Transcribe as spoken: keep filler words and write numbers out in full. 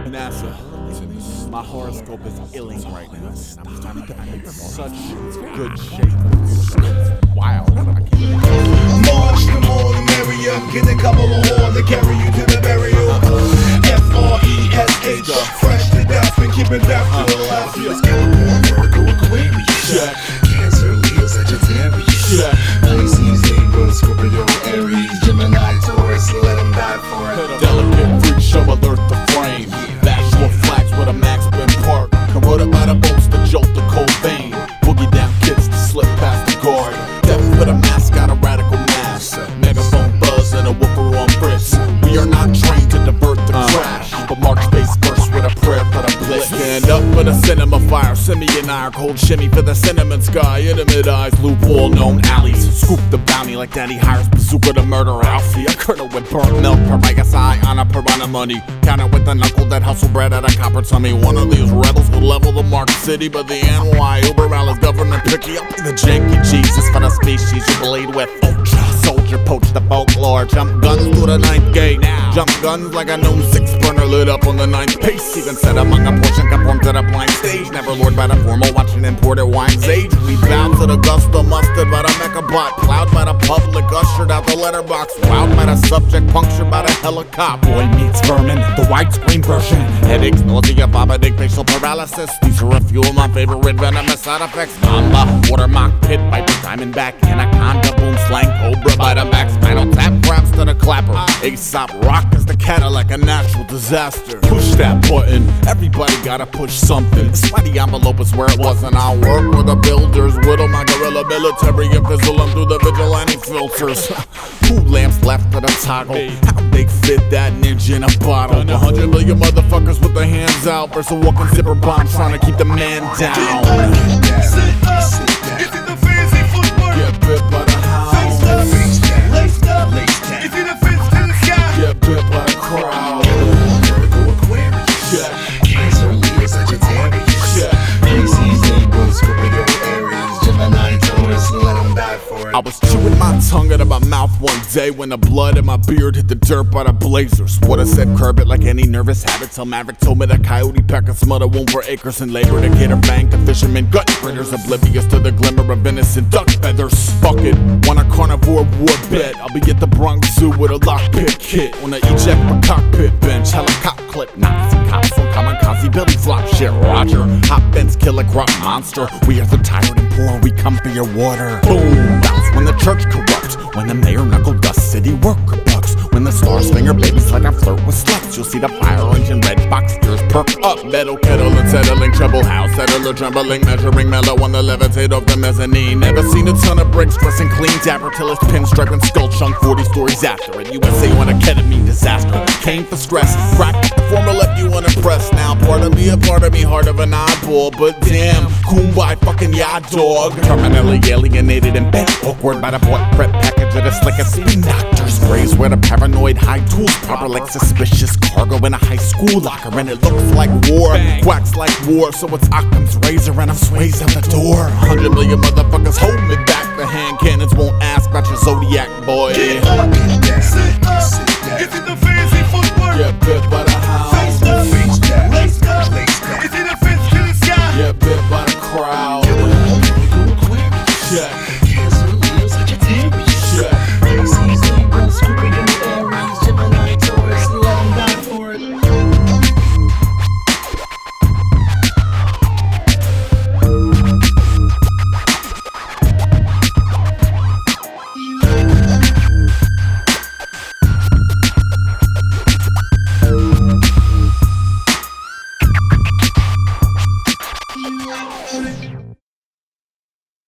NASA, my horoscope is illing right now. I'm, I'm in such good shape. It's wild. I can't March, the more the merrier. Get a couple of more to carry you to the burial. F R E S H, fresh to death, been keeping that full life. Let's get a more Virgo Aquarius. Cancer, Leo, Sagittarius. Pisces, Libra, Scorpio, Aries, Gemini, Taurus, let them die for it. Delicate freak show, alert the frame. Bachelor flags with a max bin park. Corroded by the bolts to jolt the cold vein. Boogie down kids to slip past the guard. Death with a mask, got a radical mass. Megaphone buzz and a whooper on bricks. We are not trained to divert the crash, but mark space first with a prayer for the bliss. Stand up for the cinema fire. Simi and I are cold shimmy for the cinnamon sky. Intimate eyes, loophole known alleys. Scoop the bounty like daddy hires bazooka to murder Alfie. A curdle with burnt milk, Parmegas eye on a piranha money. Counter with the knuckle that hustle bread at a copper tummy. One of these rebels will level the Mark City, but the N Y Uber Alice government picky up the janky Jesus for the species you bleed with. Ultra soldier poach the folklore. Jump guns through the ninth gate. Jump guns like a known six burner lit up on the ninth pace. Even set among a portion conform to the blind stage. Never lured by the formal watching imported wine's age. We bow to the gust of mustard by the mechabot. Plowed by the public, ushered out the letterbox. Wowed by the subject, punctured by the helicopter. Boy meets vermin, the widescreen version. Headaches, nausea, vomiting, facial paralysis. These are a few of my favorite venomous side effects. Mamba, water mock, pit viper, diamondback, anaconda, boom, slang, cobra by the max. Final tap, grabs to the clapper. Aesop rock is the Cadillac, a natural disaster. Push that button, everybody gotta push something. It's why the envelope is where it was, and I'll work with the builders. Whittle my guerrilla military and fizzle them through the vigilante filters. Two lamps left to the toggle. How they fit that ninja in a bottle? A hundred million motherfuckers with their hands out versus a walking zipper bomb trying to keep the man down. Sit up, get in the fancy footwork. Get bit by the hound. Face up, laced up, get in the fence to the sky. Get bit by the crowd. Virgo Aquarius. Cancer, Leo, Sagittarius. Pisces, Libra, Scorpio, Aries, Gemini, Taurus, let them die for it. I was chewing my tongue out of my mouth one day when the blood in my beard hit the dirt by the blazers. What I said, curb it like any nervous habit. Till Maverick told me that coyote pecker smother wound for acres and labor to get her bang to fishermen gut critters, oblivious to the glimmer of innocent duck feathers. Fuck it, want a carnivore war bet? I'll be at the Bronx Zoo with a lockpick kit on the eject my cockpit bench. Helicopter clip, Nazi cops on kamikaze belly flop shit. Roger, hop fence killer crop monster. We are the tired and poor, we come for your water. Boom, bounce when the church corrupt. When the mayor knuckle dust city worker bucks. When the stars finger babies like I flirt with sluts. You'll see the fire engine red box ears perk up. Metal kettle and settling treble house. Settler trembling, measuring mellow on the levitate of the mezzanine. Never seen a ton of bricks dressing clean. Dapper till it's pinstripe and skull chunk forty stories after it. U S A on a ketamine disaster. Came for stress. Crack the former left you unimpressed. Now part of me, a part of me, heart of an eyeball. But damn, Kumbaya fucking ya dog. Terminally alienated and bent awkward by the boy prep package of the slickest spin doctors. Sprays where the paranoid high tools proper like suspicious cargo in a high school locker. And it looks like war, quacks like war. So it's Occam's razor and I'm sways out the door. Hundred million motherfuckers hold me back. The hand cannons won't ask about your zodiac, boy. Get up, sit up, get in the fancy footwork. Get bit by